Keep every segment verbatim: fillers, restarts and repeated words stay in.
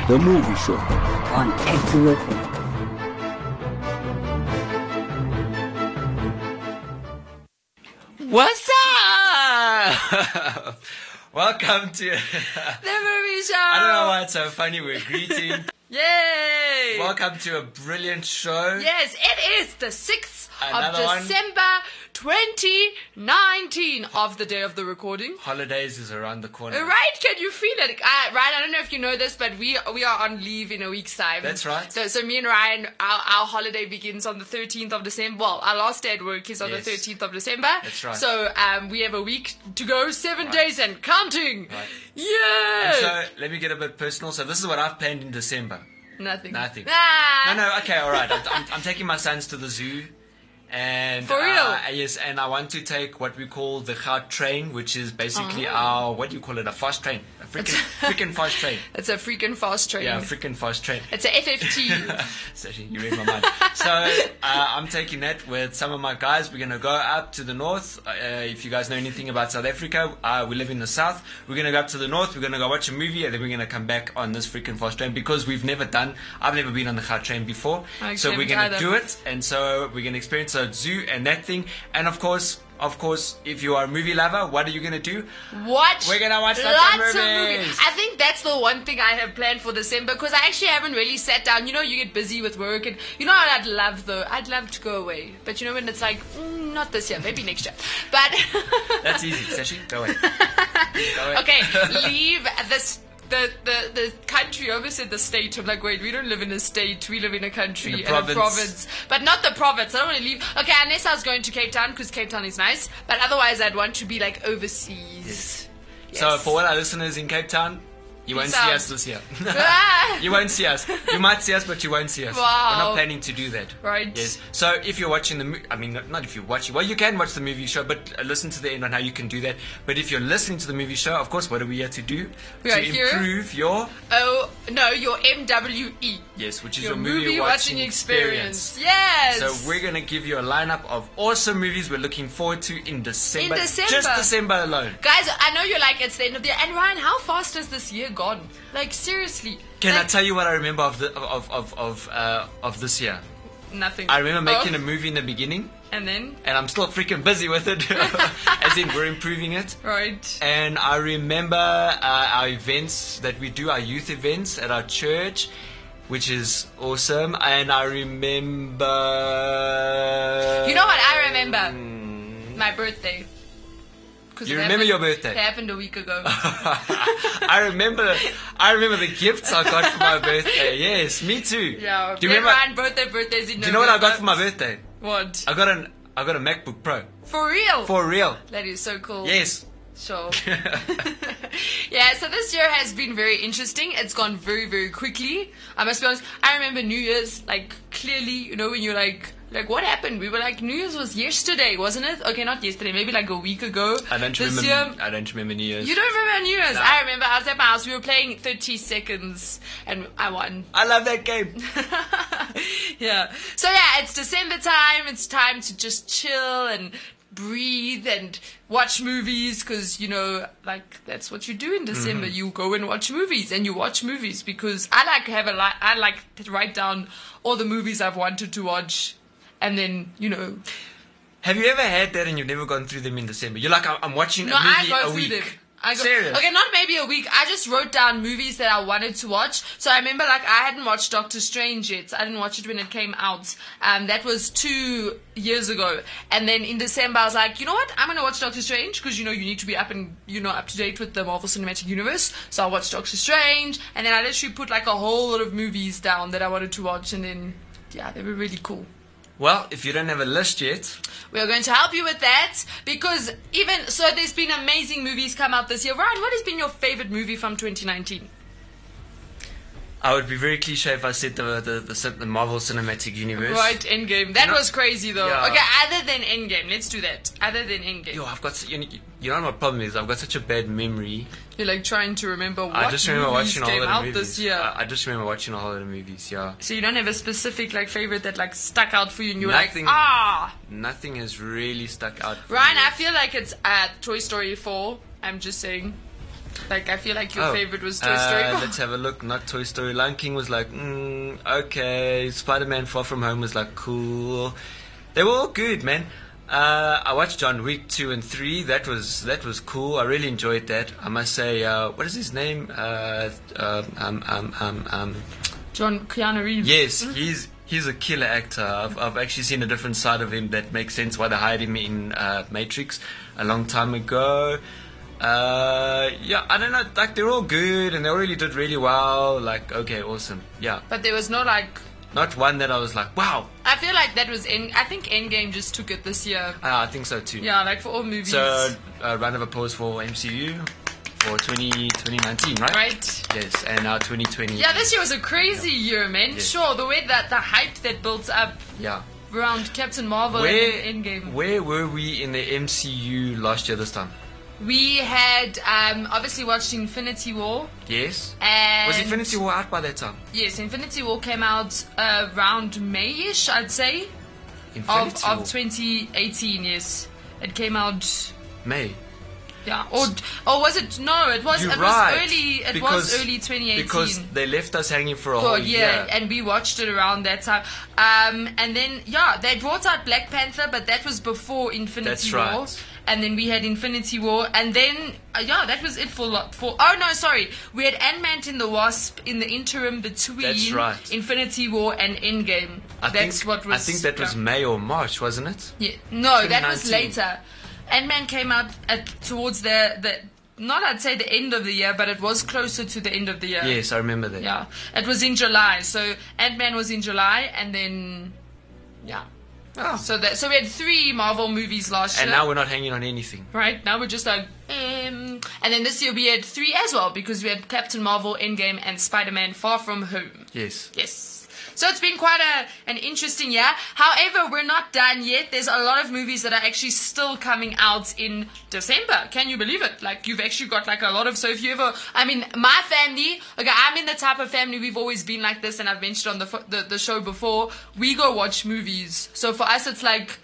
The Movie Show on Active F M. What's up? Welcome to The Movie Show. I don't know why it's so funny. We're greeting. Yay! Welcome to a brilliant show. Yes, it is the sixth Another of one. December twenty nineteen of the day of the recording. Holidays is around the corner. Right? Can you feel it? Uh, Ryan, I don't know if you know this, but we we are on leave in a week's time. That's right. So, so me and Ryan, our, our holiday begins on the thirteenth of December. Well, our last day at work is on Yes. the thirteenth of December. That's right. So um, we have a week to go, seven Right. days and counting. Right. Yeah. And so let me get a bit personal. So this is what I've planned in December. Nothing. Nothing. Ah. No, no. Okay, all right. I'm, I'm, I'm taking my sons to the zoo. And For real? Uh, yes, and I want to take what we call the Goud train, which is basically Oh. our, what do you call it, a fast train. A freaking, freaking fast train. It's a freaking fast train. Yeah, a freaking fast train. It's a F F T. So you read my mind. So uh, I'm taking that with some of my guys. We're going to go up to the north. Uh, if you guys know anything about South Africa, uh, we live in the south. We're going to go up to the north. We're going to go watch a movie, and then we're going to come back on this freaking fast train because we've never done. I've never been on the Goud train before. I So we're haven't going to either. do it, and so we're going to experience a zoo and that thing. And of course, of course, if you are a movie lover, what are you going to do? Watch. We're gonna watch lots of lots of movies. movies. I think that's the one thing I have planned for December because I actually haven't really sat down. You know, you get busy with work, and you know what I'd love though. I'd love to go away, but you know when it's like, mm, not this year, maybe next year. But That's easy, Sashi. Go away. Go away. okay, leave this. The, the, the country, I almost said the state. I'm like, wait, we don't live in a state, we live in a country In a and province. a province. But not the province. I don't want to leave. Okay, unless I was going to Cape Town, because Cape Town is nice. But otherwise, I'd want to be like overseas. Yes. So for all our listeners in Cape Town, you won't Peace see out. us this year. Ah! You won't see us. You might see us, but you won't see us. Wow. We're not planning to do that. Right. Yes. So if you're watching the movie, I mean, not, not if you're watching, well, you can watch the movie show, but uh, listen to the end on how you can do that. But if you're listening to the movie show, of course, what are we here to do? We to are here- improve your, Oh, no, your M W E. yes, which is Your your, movie watching experience. Yes. So we're going to give you a lineup of awesome movies we're looking forward to in December. In December. Just December alone. Guys, I know you're like, it's the end of the year. And Ryan, how fast has this year gone? Like, seriously. Can like, I tell you what I remember of the of of of uh, of this year? Nothing. I remember making Oh, a movie in the beginning, And then? and I'm still freaking busy with it. As in, we're improving it. Right. And I remember uh, our events that we do, our youth events at our church, which is awesome. And I remember. You know what I remember? My birthday. 'Cause You it remember happened- your birthday? It happened a week ago. I remember. I remember the gifts I got for my birthday. Yes, me too. Yeah. Do you then remember? Ryan, birthday, birthdays in Do you know what I got November. for my birthday? What? I got an. I got a MacBook Pro. For real? For real. That is so cool. Yes. Sure. Yeah, so this year has been very interesting. It's gone very, very quickly. I must be honest, I remember New Year's, like, clearly, you know, when you're like, like, what happened? We were like, New Year's was yesterday, wasn't it? Okay, not yesterday, maybe like a week ago. I don't this remember. year. I don't remember New Year's. You don't remember New Year's? No. I remember I was at my house, we were playing thirty seconds, and I won. I love that game. Yeah. So yeah, it's December time. It's time to just chill and breathe and watch movies because, you know, like that's what you do in December. Mm-hmm. You go and watch movies and you watch movies because I like to have a li- I like to write down all the movies I've wanted to watch and then, you know. Have you ever had that and you've never gone through them in December? You're like, I'm I'm watching No, a I movie go a through week. them. I go, Serious? Okay, not maybe a week. I just wrote down movies that I wanted to watch. So I remember, like, I hadn't watched Doctor Strange yet. I didn't watch it when it came out. Um, that was two years ago. And then in December, I was like, you know what? I'm gonna watch Doctor Strange because you know you need to be up and you know up to date with the Marvel Cinematic Universe. So I watched Doctor Strange, and then I literally put like a whole lot of movies down that I wanted to watch, and then yeah, they were really cool. Well, if you don't have a list yet, We are going to help you with that because even so, there's been amazing movies come out this year. Ryan, what has been your favorite movie from twenty nineteen? I would be very cliche if I said the the, the, the Marvel Cinematic Universe. Right, Endgame. That You know- was crazy though. Yeah. Okay, other than Endgame, let's do that. Other than Endgame, Yo, I've got s- you know, you know what my problem is? I've got such a bad memory. you're like trying to remember what I just remember movies watching a came whole lot out of movies. this year. I, I just remember watching a whole lot of movies. Yeah, So you don't have a specific like favorite that like stuck out for you, and you were Nothing. like, ah. nothing has really stuck out. For Ryan, me. I feel like it's uh, Toy Story four. I'm just saying. Like, I feel like your Oh, favorite was Toy uh, Story. let's have a look. Not Toy Story. Lion King was like, mm, okay. Spider-Man Far From Home was like, cool. They were all good, man. Uh, I watched John Wick two and three. That was that was cool. I really enjoyed that. I must say, uh, what is his name? Uh, uh, um, um, um, um, John Keanu Reeves. yes, he's he's a killer actor. I've, I've actually seen a different side of him that makes sense why they hired him in uh, Matrix a long time ago. Uh, yeah, I don't know. Like, they're all good and they really did really well. Like, okay, awesome. Yeah, But there was no, like... not one that I was like, wow. I feel like that was... End, I think Endgame just took it this year. Uh, I think so too. Yeah, like for all movies. So, uh, round of applause for M C U for twenty, twenty nineteen, right? Right? Yes, and now twenty twenty. Yeah, this year was a crazy year, man. Yes. Sure, the way that the hype that built up Yeah. around Captain Marvel Where, and Endgame. where were we in the M C U last year this time? We had um, obviously watched Infinity War. Yes. And Was Infinity War out by that time? Yes, Infinity War came out uh, around May-ish, I'd say, Infinity of, War. of twenty eighteen, yes. It came out, May. yeah. Or, or was it? No, it was, You're it right. was early, it Because- was early twenty eighteen. Because they left us hanging for a For whole a year, and we watched it around that time. Um, and then, yeah, they brought out Black Panther, but that was before Infinity That's War. right. And then we had Infinity War, and then, uh, yeah, that was it for, lo- for... Oh, no, sorry. We had Ant-Man and the Wasp in the interim between That's right. Infinity War and Endgame. I That's think, what was... I think that was yeah. May or March, wasn't it? Yeah. No, that was twenty nineteen. later. Ant-Man came out at, towards the, the... Not, I'd say, the end of the year, but it was closer to the end of the year. Yes, I remember that. Yeah, it was in July. So Ant-Man was in July, and then yeah. Oh. So that so we had three Marvel movies last And year. now we're not hanging on anything. right now we're just like, um, and then this year we had three as well because we had Captain Marvel, Endgame, and Spider-Man: Far From Home. Yes. Yes. So it's been quite a, an interesting year. However, we're not done yet. There's a lot of movies that are actually still coming out in December. Can you believe it? Like, you've actually got like a lot of, so if you ever, I mean, my family, okay, I'm in the type of family, we've always been like this, and I've mentioned on the, fo- the, the show before, we go watch movies. So for us, it's like,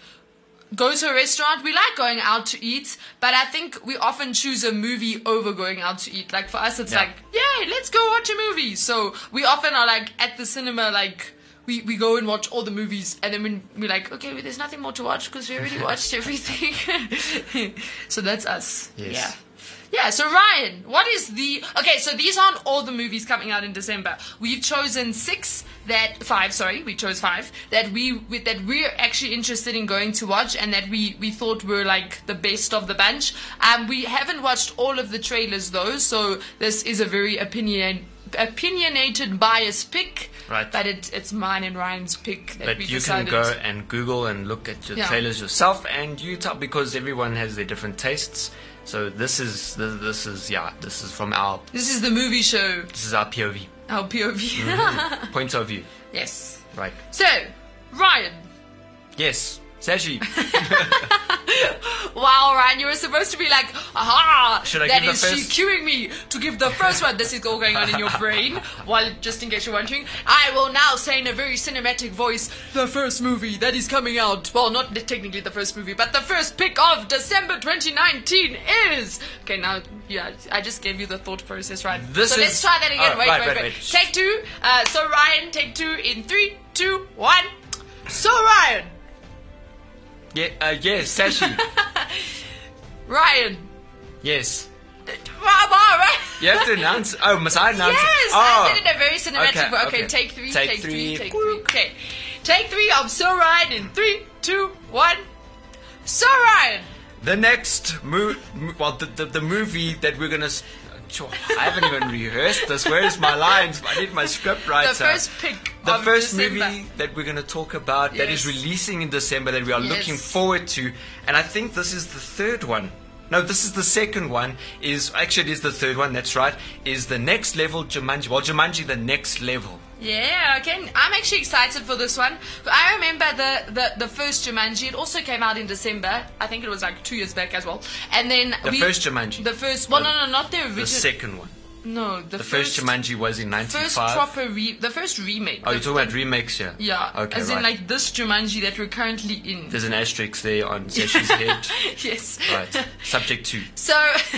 go to a restaurant. We like going out to eat, but I think we often choose a movie over going out to eat. Like for us, it's Yeah. like, yay, let's go watch a movie. So we often are like at the cinema, like we, we go and watch all the movies, and then when we're like, okay, well, there's nothing more to watch because we already watched everything. So that's us. Yes. Yeah. Yeah, so Ryan, what is the... Okay, so these aren't all the movies coming out in December. We've chosen six that... Five, sorry, we chose five. That, we, we, that we're actually interested in going to watch and that we, we thought were, like, the best of the bunch. Um, we haven't watched all of the trailers, though, so this is a very opinion, opinionated, biased pick. Right. But it, it's mine and Ryan's pick that But we you decided. can go and Google and look at the Yeah. trailers yourself, and you tell, because everyone has their different tastes. So this is this, this is yeah this is from our This is the movie show, this is our P O V our P O V. Mm-hmm. point of view. Yes. Right. So, Ryan... Yes. Sashi. Wow, Ryan, you were supposed to be like, aha, Should I that give is the she first- cueing me to give the first one. This is all going on in your brain. Well, just in case you're wondering, I will now say in a very cinematic voice, the first movie that is coming out. Well, not technically the first movie, but the first pick of December twenty nineteen is... Okay, now, yeah, I just gave you the thought process, right? This so is- let's try that again. oh, wait, right, wait, right, wait, wait. Take two. Uh, so, Ryan, take two in three, two, one. So, Ryan. Yeah. Uh, yes. Sashi. Ryan. Yes. Come on, right? You have to announce. Oh, must I announce? Yes, it? Oh. I said it in a very cinematic Okay, way. Okay, okay. take three, Take take, three. three, take three. Okay, take three of So Ryan in three, two, one. So Ryan. The next mo- mo- well, the, the the movie that we're gonna. s- Sure, I haven't even rehearsed this. Where's my lines? I need my script writer. The first pick The of first December. movie that we're going to talk about that is Yes. releasing in December that we are Yes. looking forward to, and I think this is the third one. No, this is the second one. Is actually it is the third one. That's right. Is the Next Level Jumanji? Well, Jumanji: The Next Level. Yeah, okay. I'm actually excited for this one. I remember the, the, the first Jumanji. It also came out in December. I think it was like two years back as well. And then The we, first Jumanji. The first. Well, The- no, no, not the original. The second one. No, the, The first Jumanji was in first ninety-five. proper re- the first remake. Oh, the, you're talking about remakes here? Yeah. Okay, As right. in like this Jumanji that we're currently in. There's an asterisk there on Seshi's head. Yes. Right. Subject two. So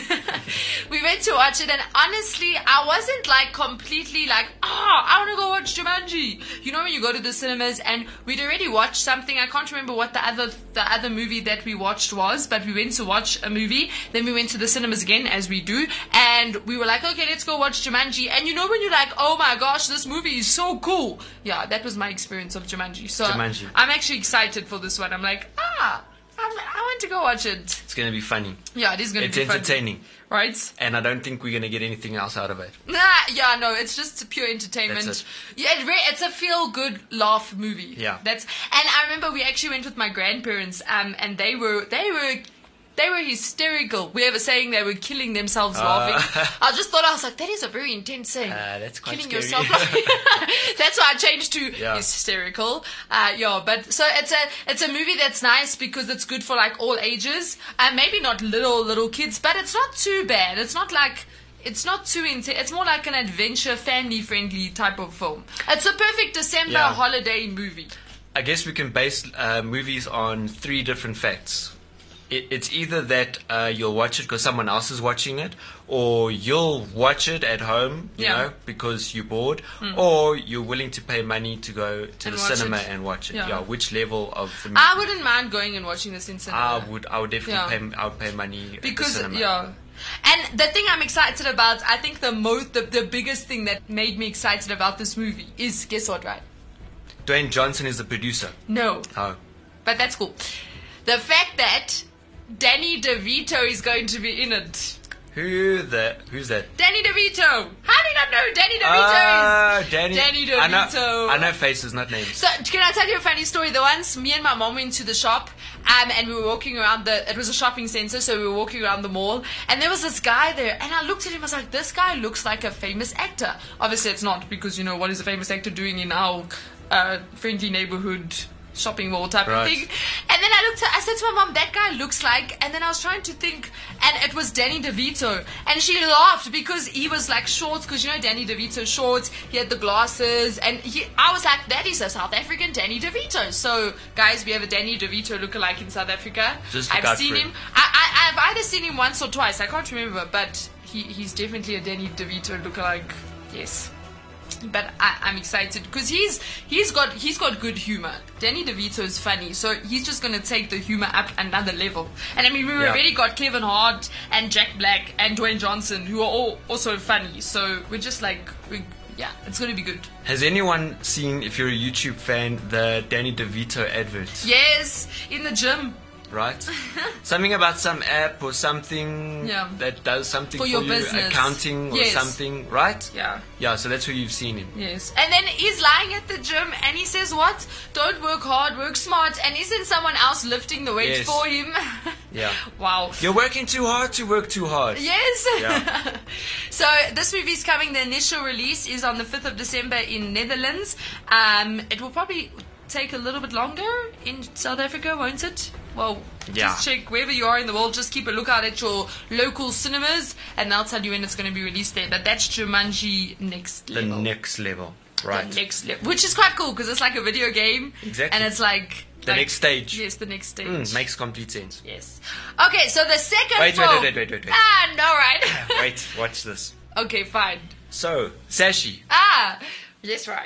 we went to watch it, and honestly, I wasn't like completely like, oh, I want to go watch Jumanji. You know, when you go to the cinemas, and we'd already watched something. I can't remember what the other the other movie that we watched was, but we went to watch a movie. Then we went to the cinemas again, as we do, and we were like, okay, let's go watch Jumanji. And you know when you're like, oh my gosh, this movie is so cool. Yeah, that was my experience of Jumanji. So Jumanji. I'm actually excited for this one. I'm like, ah. I'm, I want to go watch it. It's going to be funny. Yeah, it is going to It's be funny. entertaining. Right? And I don't think we're going to get anything else out of it. Nah, yeah, no, it's just pure entertainment. That's it. Yeah, it re- it's a feel-good laugh movie. Yeah. That's and I remember we actually went with my grandparents, um, and they were they were. They were hysterical. We were saying they were killing themselves Uh. laughing. I just thought, I was like, that is a very intense saying. Uh, that's quite killing scary. yourself laughing. That's why I changed to Yeah. hysterical. Uh, yeah, but so it's a it's a movie that's nice because it's good for like all ages. And maybe not little little kids, but it's not too bad. It's not like it's not too intense. It's more like an adventure, family friendly type of film. It's a perfect December Yeah. holiday movie. I guess we can base uh, movies on three different facts. It, it's either that uh, you'll watch it because someone else is watching it, or you'll watch it at home, you Yeah. know, because you're bored, or you're willing to pay money to go to And the watch cinema it. and watch it. Yeah. Yeah. Which level of the movie? I wouldn't mind going and watching this in cinema. I would. I would definitely Yeah. pay. I would pay money Because at the cinema. yeah, and the thing I'm excited about, I think the most, the, the biggest thing that made me excited about this movie is, guess what, right? Dwayne Johnson is the producer. No, Oh, but that's cool. The fact that Danny DeVito is going to be in it. who the? Who's that? Danny DeVito. How do you not know who Danny DeVito Ah, is? Danny. Danny I know, DeVito. I know faces, not names. So, can I tell you a funny story? The once me and my mom went to the shop, um, and we were walking around the. It was a shopping center, so we were walking around the mall, and there was this guy there, and I looked at him. I was like, "This guy looks like a famous actor." Obviously, it's not, because you know what is a famous actor doing in our uh, friendly neighborhood shopping mall type Right. of thing. And then I looked at, I said to my mom, that guy looks like, and then I was trying to think, and it was Danny DeVito, and she laughed because he was like shorts, because you know Danny DeVito shorts, he had the glasses, and he, I was like, that is a South African Danny DeVito. So guys, we have a Danny DeVito lookalike in South Africa. Just look I've out seen for him. him. I, I, I've either seen him once or twice, I can't remember, but he, he's definitely a Danny DeVito lookalike. Yes. But I, I'm excited because he's he's got he's got good humor. Danny DeVito is funny, so he's just gonna take the humor up another level. And I mean, we Yeah. already got Kevin Hart and Jack Black and Dwayne Johnson, who are all also funny. So we're just like, we, yeah, it's gonna be good. Has anyone seen, if you're a YouTube fan, the Danny DeVito advert? Yes, in the gym. Right? Something about some app or something Yeah. that does something For for, your you, business. accounting or Yes. something, right? Yeah. Yeah, so that's where you've seen him. Yes. And then he's lying at the gym and he says, what? Don't work hard, work smart. And isn't someone else lifting the weight Yes. for him? Yeah. Wow. You're working too hard to work too hard. Yes. Yeah. So this movie's coming. The initial release is on the fifth of December in Netherlands. Um, it will probably take a little bit longer in South Africa, won't it? Well, Yeah. just check wherever you are in the world. Just keep a lookout at your local cinemas, and they'll tell you when it's going to be released there. But that's Jumanji Next The Level. next level. Right. The next level, which is quite cool because it's like a video game. Exactly. And it's like The like- next stage. Yes, the next stage. Mm, makes complete sense. Yes. Okay, so the second Wait, wait, film. wait, wait, wait, wait. Ah, no, right. Wait, watch this. Okay, fine. So, Sashi. Ah, yes, right.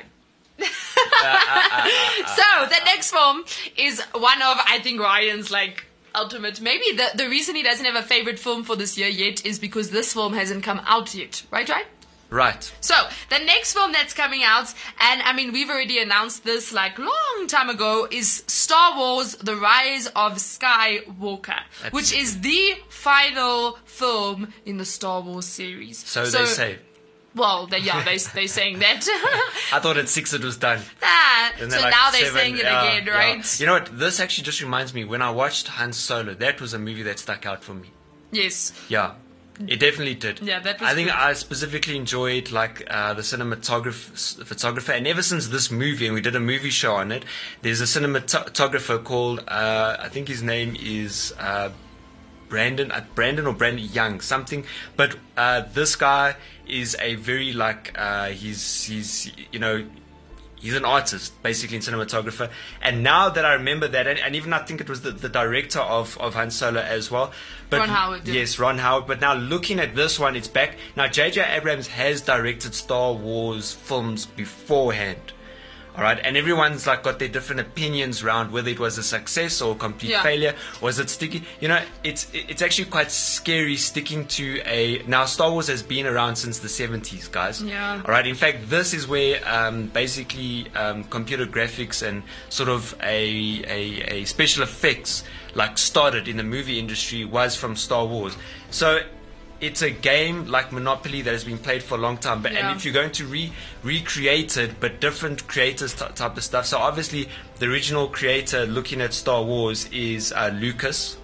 So the next film is one of, I think, Ryan's like ultimate. Maybe the the reason he doesn't have a favorite film for this year yet is because this film hasn't come out yet. Right, right. Right. So the next film that's coming out, and I mean we've already announced this like long time ago, is Star Wars: The Rise of Skywalker, which Absolutely. is the final film in the Star Wars series. So, they say. Well, they, yeah, they they're saying that. I thought at six it was done. Ah, And so they're like now they're seven, saying it yeah, again, yeah. right? You know what? This actually just reminds me, when I watched Han Solo, that was a movie that stuck out for me. Yes. Yeah. It definitely did. Yeah, that was I think good. I specifically enjoyed like uh, the cinematograph photographer, and ever since this movie, and we did a movie show on it. There's a cinematographer called uh, I think his name is uh, Brandon, uh, Brandon or Brandon Young, something. But uh, this guy is a very like uh, he's he's you know. He's an artist, basically, and cinematographer. And now that I remember that, and, and even I think it was the, the director of, of Han Solo as well. But Ron Howard. Yeah. Yes, Ron Howard. But now looking at this one, it's back. Now, J J Abrams has directed Star Wars films beforehand. All right, and everyone's like got their different opinions around whether it was a success or a complete Yeah. failure. Was it sticky? You know, it's it's actually quite scary sticking to a. Now, Star Wars has been around since the seventies, guys. Yeah. All right. In fact, this is where um, basically um, computer graphics and sort of a, a a special effects like started in the movie industry was from Star Wars. So. It's a game like Monopoly that has been played for a long time, but Yeah. and if you're going to re recreate it, but different creators t- type of stuff. So obviously, the original creator looking at Star Wars is uh, Lucas.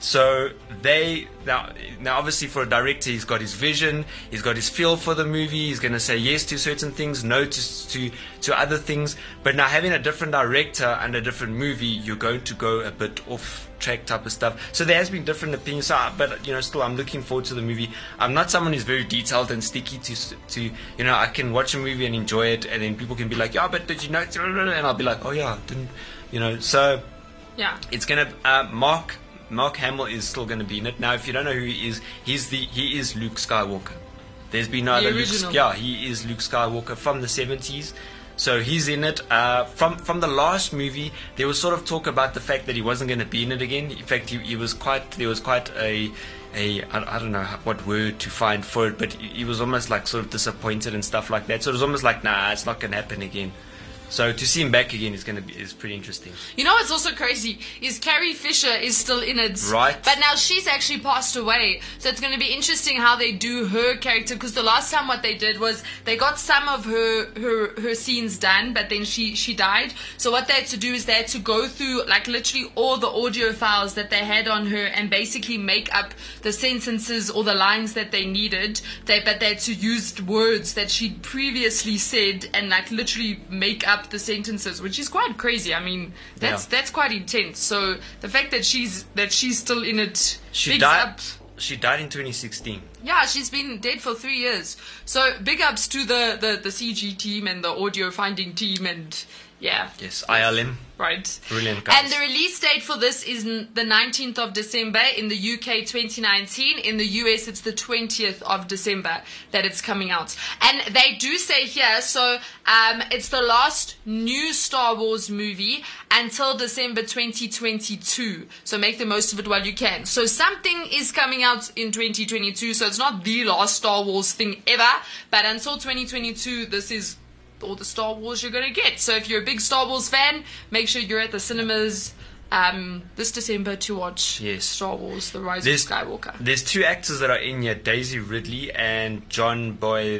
So they now, now obviously for a director, he's got his vision, he's got his feel for the movie. He's going to say yes to certain things, no to to to other things. But now having a different director and a different movie, you're going to go a bit off track type of stuff. So there has been different opinions. So, I- but you know, still, I'm looking forward to the movie. I'm not someone who's very detailed and sticky to s- to you know. I can watch a movie and enjoy it, and then people can be like, yeah, but did you know? And I'll be like, oh yeah, didn't you know? So Yeah. it's gonna uh, Mark Mark Hamill is still gonna be in it. Now, if you don't know who he is, he's the he is Luke Skywalker. There's been no The other Luke. original. Yeah, he is Luke Skywalker from the seventies. So he's in it. Uh, from from the last movie, there was sort of talk about the fact that he wasn't going to be in it again. In fact, he, he was quite. There was quite a a I, I don't know what word to find for it, but he, he was almost like sort of disappointed and stuff like that. So it was almost like, nah, it's not going to happen again. So to see him back again is going to be is pretty interesting. You know what's also crazy is Carrie Fisher is still in it, Right. But now she's actually passed away, so it's going to be interesting how they do her character. Because the last time what they did was they got some of her her her scenes done, but then she she died. So what they had to do is they had to go through like literally all the audio files that they had on her and basically make up the sentences or the lines that they needed. They but they had to use words that she'd previously said and like literally make up the sentences, which is quite crazy. I mean, that's Yeah. that's quite intense. So the fact that she's that she's still in it, She bigs died. up. She died in twenty sixteen. Yeah, she's been dead for three years. So big ups to the the, the C G team and the audio finding team and yeah. Yes, I L M. Right. Brilliant, guys. And the release date for this is n- the nineteenth of December. In the U K, twenty nineteen. In the U S, it's the twentieth of December that it's coming out. And they do say here, so um, it's the last new Star Wars movie until December twenty twenty-two. So make the most of it while you can. So something is coming out in twenty twenty-two. So it's not the last Star Wars thing ever. But until twenty twenty-two, this is all the Star Wars you're going to get. So if you're a big Star Wars fan, make sure you're at the cinemas um, this December to watch Yes. Star Wars, The Rise There's, of Skywalker. there's two actors that are in here, Daisy Ridley and John Boy,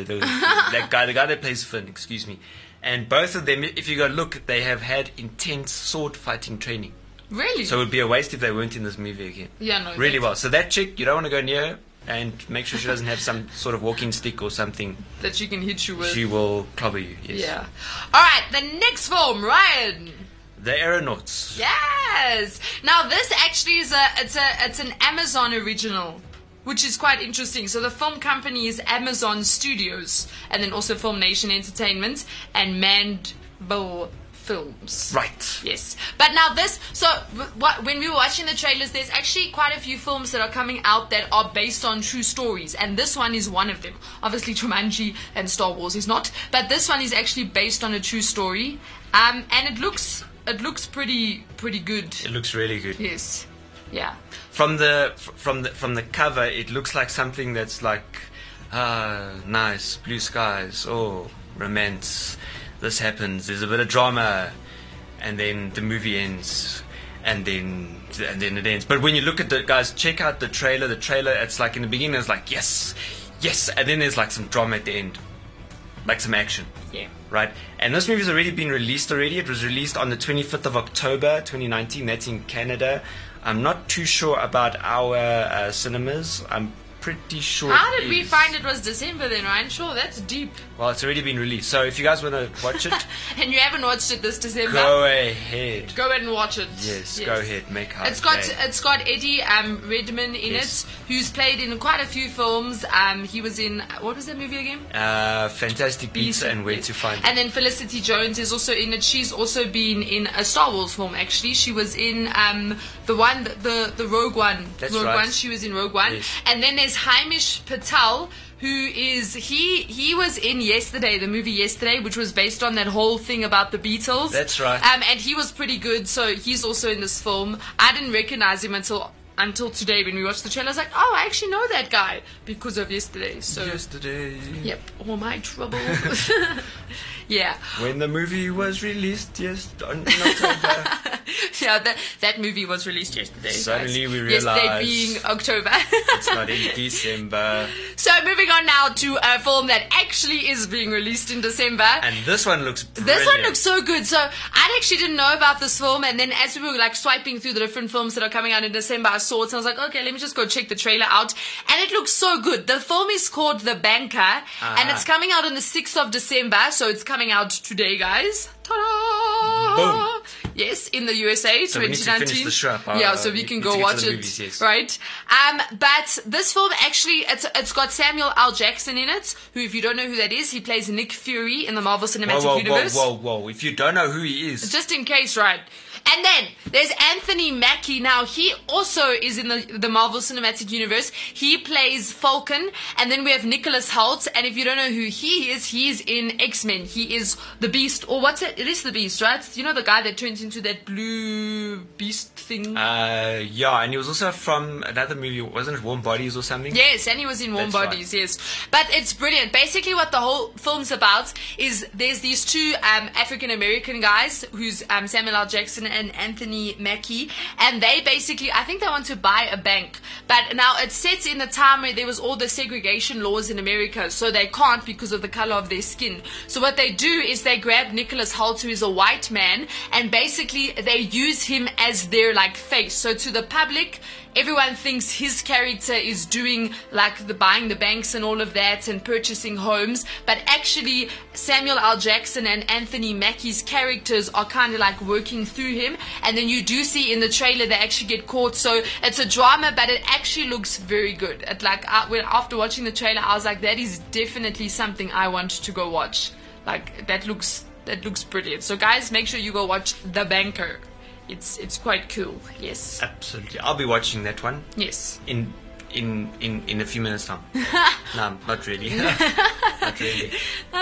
that guy, the guy that plays Finn, excuse me. And both of them, if you go look, they have had intense sword fighting training. Really? So it would be a waste if they weren't in this movie again. yeah, no. Really that, well. So that chick, you don't want to go near her, and make sure she doesn't have some sort of walking stick or something. That she can hit you with. She will clobber you, yes. Yeah. All right, the next film, Ryan. The Aeronauts. Yes. Now this actually is a it's a it's an Amazon original, which is quite interesting. So the film company is Amazon Studios, and then also Film Nation Entertainment and Mandible Films. Right. Yes. But now this, so w- what, when we were watching the trailers, there's actually quite a few films that are coming out that are based on true stories. And this one is one of them. Obviously, Jumanji and Star Wars is not. But this one is actually based on a true story. Um, and it looks, it looks pretty, pretty good. It looks really good. Yes. Yeah. From the f- from the from the cover, it looks like something that's like, ah, nice blue skies, oh, romance. This happens. There's a bit of drama, and then the movie ends, and then and then it ends. But when you look at the guys, check out the trailer. The trailer, it's like in the beginning, it's like yes, yes, and then there's like some drama at the end, like some action. Yeah. Right, and this movie's already been released already. It was released on the twenty-fifth of October, twenty nineteen. That's in Canada. I'm not too sure about our uh, cinemas. I'm pretty sure. How it did we is. find it was December then, Ryan? Sure, that's deep. Well, it's already been released. So if you guys want to watch it, And you haven't watched it this December? go ahead. Go ahead and watch it. Yes, go ahead. Make our It's got day. it's got Eddie um, Redmayne in Yes. it, who's played in quite a few films. Um, he was in what was that movie again? Uh, Fantastic Pizza and Where Yes. to Find It. And then Felicity Jones is also in it. She's also been in a Star Wars film. Actually, she was in um, the one, the the Rogue One. That's Rogue right. One. She was in Rogue One. Yes. And then there's Hamish Patel, who is he he was in Yesterday, the movie Yesterday, which was based on that whole thing about the Beatles. That's right. Um, and he was pretty good, so he's also in this film. I didn't recognize him until until today when we watched the trailer. I was like, oh, I actually know that guy because of Yesterday. So Yesterday. yep, all my trouble. Yeah. When the movie was released, yes, on- in October. Yeah, that that movie was released yesterday. Suddenly guys. we realise- Yesterday being October. It's not in December. So moving on now to a film that actually is being released in December. And this one looks brilliant. This one looks so good. So I actually didn't know about this film, and then as we were like swiping through the different films that are coming out in December, I saw it, and I was like, okay, let me just go check the trailer out. And it looks so good. The film is called The Banker, and Ah. it's coming out on the sixth of December, so it's coming out today, guys. Ta-da! Boom. Yes, in the U S A, So we need twenty to nineteen. finish the strap. Uh, yeah, so we need- can need go to get to watch the it, movies, yes. right? Um, but this film actually, it's it's got Samuel L. Jackson in it, who, if you don't know who that is, he plays Nick Fury in the Marvel Cinematic Whoa, whoa, Universe. whoa, whoa, whoa. If you don't know who he is, Just in case, right? And then there's Anthony Mackie. Now he also is in the the Marvel Cinematic Universe. He plays Falcon, and then we have Nicholas Hoult. And if you don't know who he is, he's in X-Men. He is the Beast, or what's it? It is the Beast, right? You know the guy that turns into that blue beast thing. uh, yeah, and he was also from another movie, wasn't it Warm Bodies or something? Yes, and he was in Warm That's right. Bodies, yes. But it's brilliant. Basically, what the whole film's about is there's these two um, African American guys, who's um, Samuel L. Jackson and Anthony Mackie, and they basically, I think they want to buy a bank. But now it's set in the time where there was all the segregation laws in America, so they can't because of the color of their skin. So what they do is they grab Nicholas Hoult, who is a white man, and basically they use him as their like face. So to the public, everyone thinks his character is doing like the buying the banks and all of that and purchasing homes, but actually Samuel L. Jackson and Anthony Mackie's characters are kind of like working through him. And then you do see in the trailer they actually get caught. So it's a drama, but it actually looks very good. It like I, when after watching the trailer, I was like, that is definitely something I want to go watch. Like that looks that looks brilliant. So guys, make sure you go watch The Banker. It's it's quite cool. Yes. Absolutely. I'll be watching that one Yes. in in in, in a few minutes time. No, not really. Not really.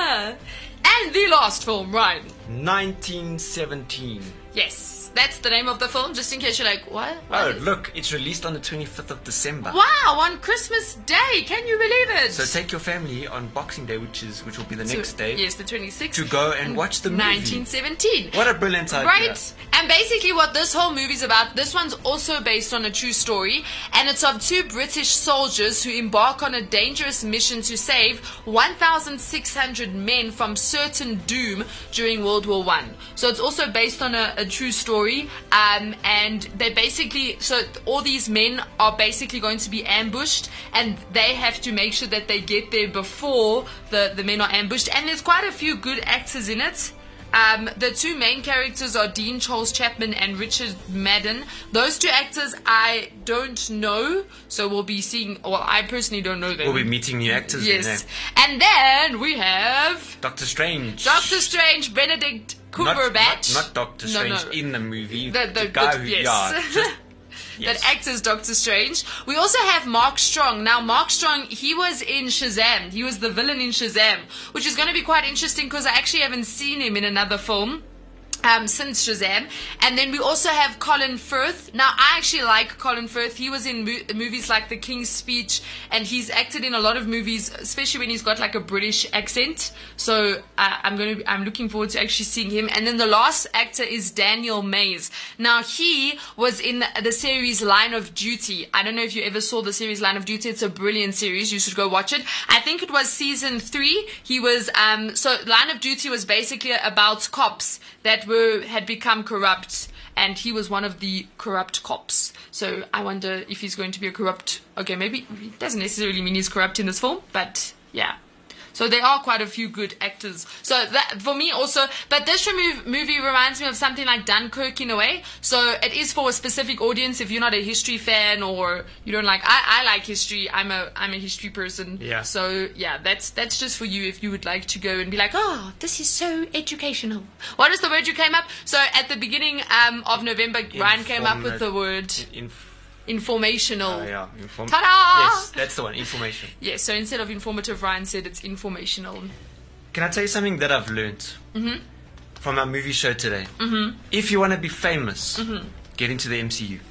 And the last film, Ryan. nineteen seventeen. Yes, that's the name of the film, just in case you're like, what? Oh, What? look, it's released on the twenty-fifth of December. Wow, on Christmas Day. Can you believe it? So take your family on Boxing Day, which is which will be the So- next day, Yes, the twenty-sixth. to go and watch the movie. nineteen seventeen. What a brilliant idea. Right? And basically what this whole movie's about, this one's also based on a true story, and it's of two British soldiers who embark on a dangerous mission to save one thousand six hundred men from certain doom during World War One. So it's also based on a, a true story, um, and they basically, so all these men are basically going to be ambushed, and they have to make sure that they get there before the, the men are ambushed, and there's quite a few good actors in it. Um, the two main characters are Dean Charles Chapman and Richard Madden. Those two actors I don't know, so we'll be seeing, well, I personally don't know them. We'll be meeting new actors. Yes. In there. And then we have Doctor Strange. Doctor Strange, Benedict Not, Cumberbatch. not, not Doctor No, Strange no. in the movie. The- the- guy the- who, yes. yeah, just, yes. That acts as Doctor Strange. We also have Mark Strong. Now, Mark Strong, he was in Shazam. He was the villain in Shazam, which is going to be quite interesting because I actually haven't seen him in another film. Um, since Shazam. And then we also have Colin Firth. Now, I actually like Colin Firth. He was in mo- movies like The King's Speech, and he's acted in a lot of movies, especially when he's got like a British accent. So uh, I'm going to, I'm looking forward to actually seeing him. And then the last actor is Daniel Mays. Now, he was in the, the series Line of Duty. I don't know if you ever saw the series Line of Duty. It's a brilliant series. You should go watch it. I think it was season three. He was, um, so Line of Duty was basically about cops that were were had become corrupt, and he was one of the corrupt cops. So I wonder if he's going to be a corrupt. Okay, maybe it doesn't necessarily mean he's corrupt in this film, but yeah. So there are quite a few good actors. So that for me also, but this remove, movie reminds me of something like Dunkirk in a way. So it is for a specific audience. If you're not a history fan or you don't like, I, I like history. I'm a I'm a history person. Yeah. So yeah, that's that's just for you if you would like to go and be like, oh, this is so educational. What is the word you came up? So at the beginning um, of November, Ryan came up with the word. Inf- Informational. Uh, yeah, inform- Ta-da! Yes, that's the one. Information. Yes, so instead of informative, Ryan said it's informational. Can I tell you something that I've learned Mm-hmm. from our movie show today? Mm-hmm. If you want to be famous, Mm-hmm. get into the M C U.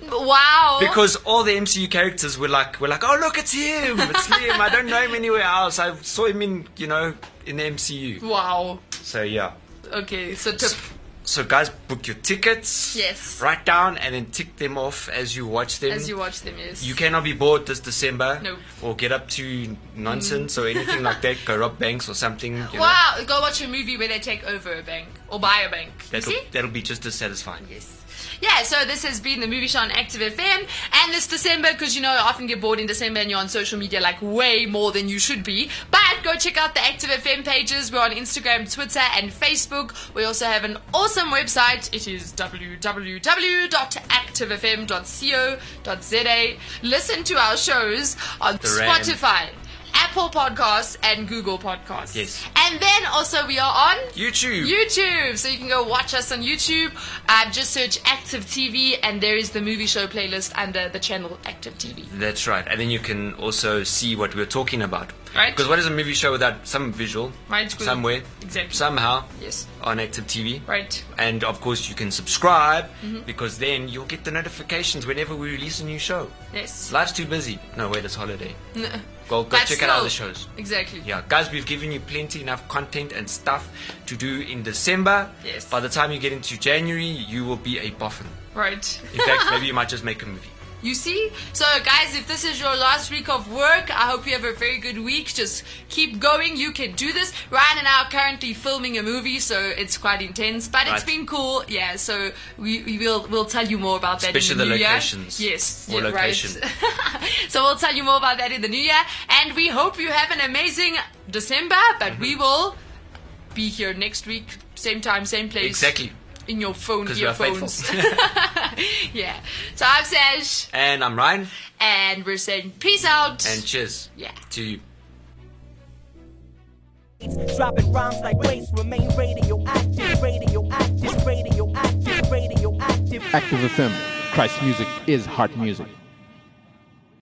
Wow. Because all the M C U characters were like, were like, oh look, it's him, it's Liam. I don't know him anywhere else. I saw him in, you know, in the M C U. Wow. So yeah. Okay, so tip. So guys, book your tickets. Yes. Write down and then tick them off as you watch them. As you watch them, yes. You cannot be bored this December. No. Or get up to nonsense or anything like that. Go rob banks or something. You Wow, go watch a movie where they take over a bank or buy a bank. know. You That'll, see? that'll be just as satisfying. Yes. Yeah, so this has been the movie show on Active F M. And this December, because you know, I often get bored in December and you're on social media like way more than you should be. But go check out the Active F M pages. We're on Instagram, Twitter, and Facebook. We also have an awesome website. It is w w w dot active f m dot co dot z a. Listen to our shows on The Ram. Spotify, Apple Podcasts, and Google Podcasts. Yes. And then also we are on YouTube. YouTube, so you can go watch us on YouTube. Um, just search Active T V, and there is the movie show playlist under the channel Active T V. That's right. And then you can also see what we're talking about. Right. Because what is a movie show without some visual? Right, good. Somewhere. Exactly. Somehow. Yes. On Active T V. Right. And of course you can subscribe Mm-hmm. because then you'll get the notifications whenever we release a new show. Yes. Life's too busy. No, wait, it's holiday. N- Go, go but check still, out other shows. Exactly. Yeah, guys, we've given you plenty enough content and stuff to do in December. Yes. By the time you get into January, you will be a boffin. Right. In fact, maybe you might just make a movie. You see? So, guys, if this is your last week of work, I hope you have a very good week. Just keep going. You can do this. Ryan and I are currently filming a movie, so it's quite intense. But it's Right. been cool. Yeah, so we, we will we'll tell you more about that Especially in the, the new locations. year. Yes. Or yeah, location. Right. So we'll tell you more about that in the new year. And we hope you have an amazing December. But Mm-hmm. we will be here next week. Same time, same place. Exactly. In your phone, 'Cause we are earphones. Yeah. So I'm Saj. And I'm Ryan. And we're saying peace out. And cheers. Yeah. To you. Dropping rhymes like waste, remain radioactive, radioactive, radioactive, radioactive. Active F M. Christ music is heart music.